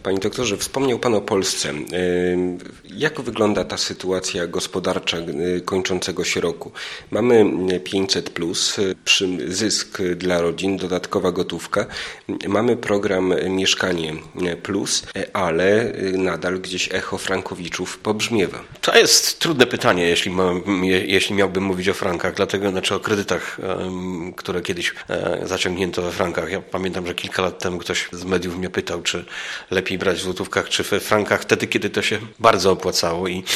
Panie doktorze, wspomniał Pan o Polsce. Jak wygląda ta sytuacja gospodarcza kończącego się roku? Mamy 500+, zysk dla rodzin, dodatkowa gotówka. Mamy program Mieszkanie Plus, ale nadal gdzieś echo frankowiczów pobrzmiewa. To jest trudne pytanie, jeśli miałbym mówić o frankach, znaczy o kredytach, które kiedyś zaciągnięto we frankach. Ja pamiętam, że kilka lat temu ktoś z mediów mnie pytał, czy lepiej brać w złotówkach, czy we frankach, wtedy, kiedy to się bardzo opłacało i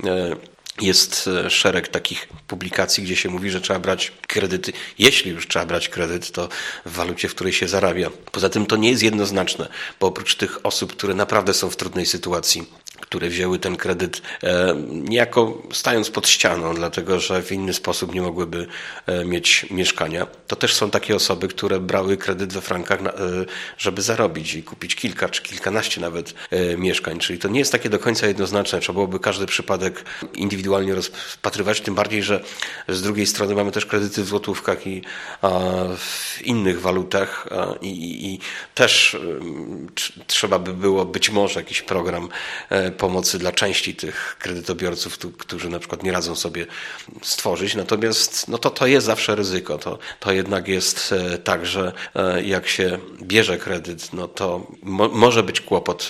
jest szereg takich publikacji, gdzie się mówi, że trzeba brać kredyty. Jeśli już trzeba brać kredyt, to w walucie, w której się zarabia. Poza tym to nie jest jednoznaczne, bo oprócz tych osób, które naprawdę są w trudnej sytuacji, które wzięły ten kredyt niejako stając pod ścianą, dlatego że w inny sposób nie mogłyby mieć mieszkania. To też są takie osoby, które brały kredyt we frankach, żeby zarobić i kupić kilka czy kilkanaście nawet mieszkań. Czyli to nie jest takie do końca jednoznaczne. Trzeba byłoby każdy przypadek indywidualnie rozpatrywać, tym bardziej, że z drugiej strony mamy też kredyty w złotówkach i w innych walutach i też trzeba by było być może jakiś program pomocy dla części tych kredytobiorców, którzy na przykład nie radzą sobie stworzyć. Natomiast to jest zawsze ryzyko. To jednak jest tak, że jak się bierze kredyt, to może być kłopot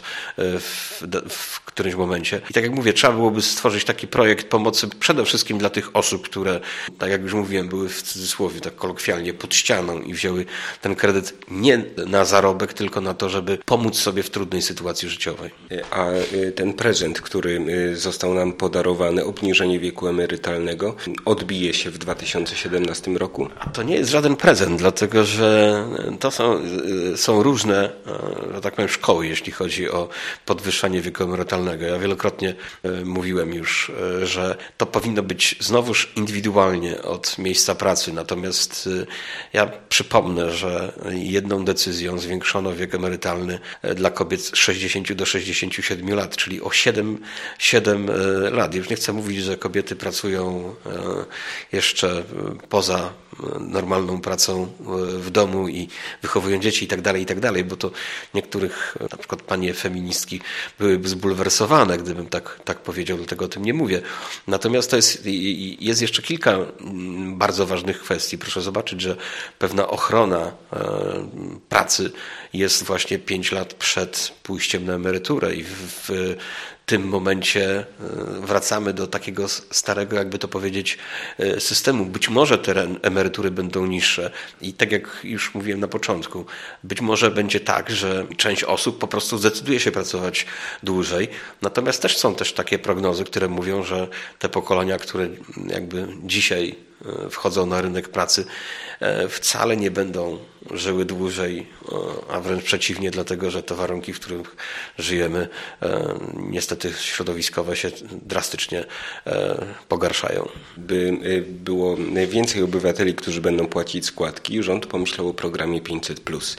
w którymś momencie. I tak jak mówię, trzeba byłoby stworzyć taki projekt pomocy przede wszystkim dla tych osób, które, tak jak już mówiłem, były w cudzysłowie, tak kolokwialnie, pod ścianą i wzięły ten kredyt nie na zarobek, tylko na to, żeby pomóc sobie w trudnej sytuacji życiowej. A ten prezent, który został nam podarowany, obniżenie wieku emerytalnego, odbije się w 2017 roku? A to nie jest żaden prezent, dlatego że to są różne, że tak powiem, szkoły, jeśli chodzi o podwyższanie wieku emerytalnego. Ja wielokrotnie mówiłem już, że to powinno być znowuż indywidualnie od miejsca pracy. Natomiast ja przypomnę, że jedną decyzją zwiększono wiek emerytalny dla kobiet z 60 do 67 lat, czyli o 7 lat. Już nie chcę mówić, że kobiety pracują jeszcze poza normalną pracą w domu i wychowują dzieci i tak dalej, bo to niektórych, na przykład panie feministki, byłyby zbulwersowane, gdybym tak powiedział, dlatego o tym nie mówię. Natomiast to jest jeszcze kilka bardzo ważnych kwestii. Proszę zobaczyć, że pewna ochrona pracy jest właśnie 5 lat przed pójściem na emeryturę i w tym momencie wracamy do takiego starego, jakby to powiedzieć, systemu. Być może te emerytury będą niższe i tak jak już mówiłem na początku, być może będzie tak, że część osób po prostu zdecyduje się pracować dłużej. Natomiast też są takie prognozy, które mówią, że te pokolenia, które jakby dzisiaj wchodzą na rynek pracy, wcale nie będą żyły dłużej, a wręcz przeciwnie, dlatego że te warunki, w których żyjemy, niestety środowiskowe się drastycznie pogarszają. By było więcej obywateli, którzy będą płacić składki, rząd pomyślał o programie 500+.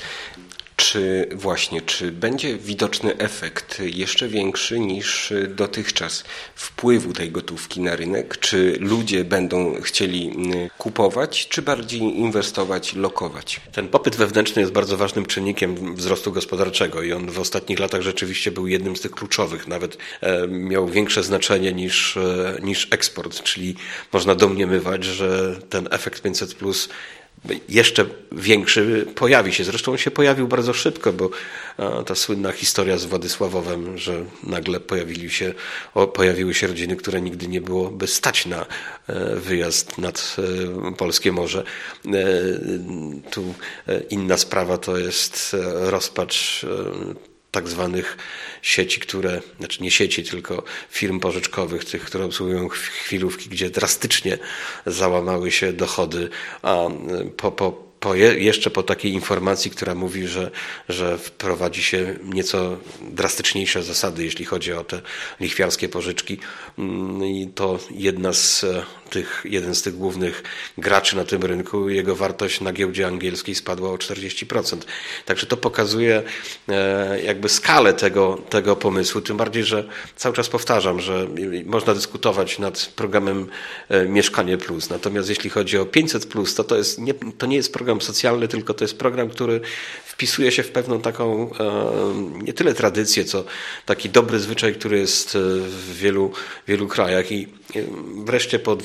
Czy będzie widoczny efekt jeszcze większy niż dotychczas wpływu tej gotówki na rynek? Czy ludzie będą chcieli kupować, czy bardziej inwestować, lokować? Ten popyt wewnętrzny jest bardzo ważnym czynnikiem wzrostu gospodarczego i on w ostatnich latach rzeczywiście był jednym z tych kluczowych. Nawet miał większe znaczenie niż eksport, czyli można domniemywać, że ten efekt 500+ jeszcze większy pojawi się. Zresztą on się pojawił bardzo szybko, bo ta słynna historia z Władysławowem, że nagle pojawiły się rodziny, które nigdy nie byłoby stać na wyjazd nad polskie morze. Tu inna sprawa to jest rozpacz tak zwanych sieci, znaczy nie sieci, tylko firm pożyczkowych, tych, które obsługują chwilówki, gdzie drastycznie załamały się dochody, a jeszcze po takiej informacji, która mówi, że wprowadzi się nieco drastyczniejsze zasady, jeśli chodzi o te lichwiarskie pożyczki. I to jeden z tych głównych graczy na tym rynku, jego wartość na giełdzie angielskiej spadła o 40%. Także to pokazuje jakby skalę tego pomysłu, tym bardziej, że cały czas powtarzam, że można dyskutować nad programem Mieszkanie Plus. Natomiast jeśli chodzi o 500+, to nie jest program program socjalny, tylko to jest program, który wpisuje się w pewną taką nie tyle tradycję, co taki dobry zwyczaj, który jest w wielu krajach i wreszcie po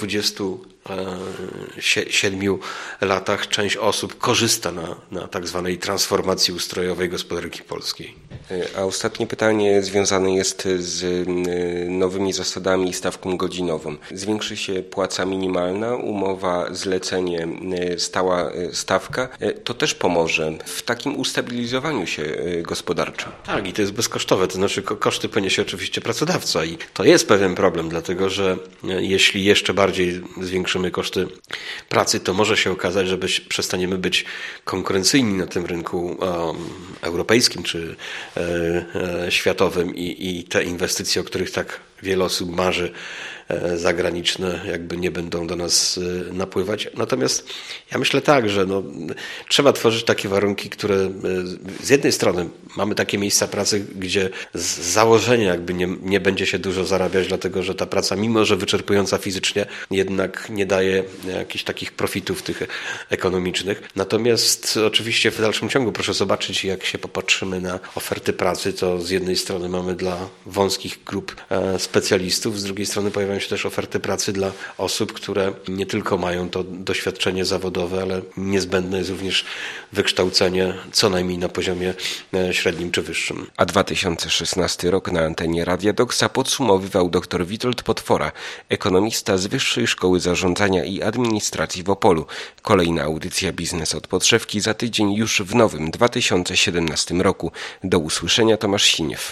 27 latach część osób korzysta na tak zwanej transformacji ustrojowej gospodarki polskiej. A ostatnie pytanie związane jest z nowymi zasadami i stawką godzinową. Zwiększy się płaca minimalna, umowa, zlecenie, stała stawka. To też pomoże w takim ustabilizowaniu się gospodarczym. Tak, i to jest bezkosztowe, to znaczy koszty poniesie oczywiście pracodawca i to jest pewien problem, dlatego że jeśli jeszcze bardziej zwiększymy koszty pracy, to może się okazać, że przestaniemy być konkurencyjni na tym rynku europejskim czy światowym i te inwestycje, o których tak wiele osób marzy, zagraniczne jakby nie będą do nas napływać. Natomiast ja myślę tak, że trzeba tworzyć takie warunki, które z jednej strony mamy takie miejsca pracy, gdzie z założenia jakby nie będzie się dużo zarabiać, dlatego że ta praca, mimo że wyczerpująca fizycznie, jednak nie daje jakichś takich profitów tych ekonomicznych. Natomiast oczywiście w dalszym ciągu proszę zobaczyć, jak się popatrzymy na oferty pracy, to z jednej strony mamy dla wąskich grup specjalistów, z drugiej strony pojawiają się też oferty pracy dla osób, które nie tylko mają to doświadczenie zawodowe, ale niezbędne jest również wykształcenie co najmniej na poziomie średnim czy wyższym. A 2016 rok na antenie Radia Doksa podsumowywał dr Witold Potwora, ekonomista z Wyższej Szkoły Zarządzania i Administracji w Opolu. Kolejna audycja Biznes od podszewki za tydzień już w nowym 2017 roku. Do usłyszenia, Tomasz Siniew.